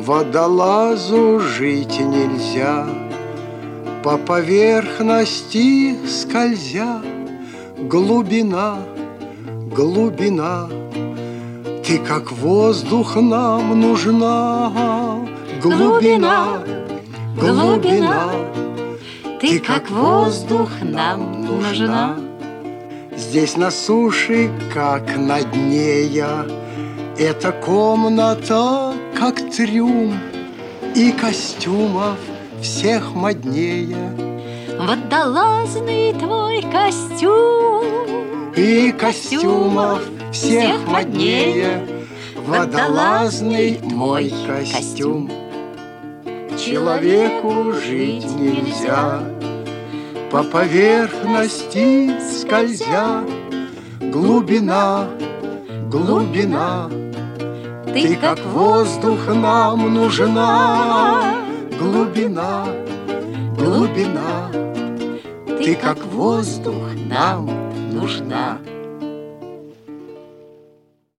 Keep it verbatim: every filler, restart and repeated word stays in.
Водолазу жить нельзя, по поверхности скользя. Глубина, глубина, ты как воздух нам нужна. Глубина, глубина, ты как воздух нам нужна. Здесь на суше, как на дне я, эта комната, как трюм, и костюмов всех моднее. Водолазный твой костюм, и костюмов всех моднее. Водолазный мой костюм. Человеку жить нельзя, по поверхности скользя. Глубина, глубина, ты как воздух нам нужна. Глубина, глубина, ты как воздух нам нужна.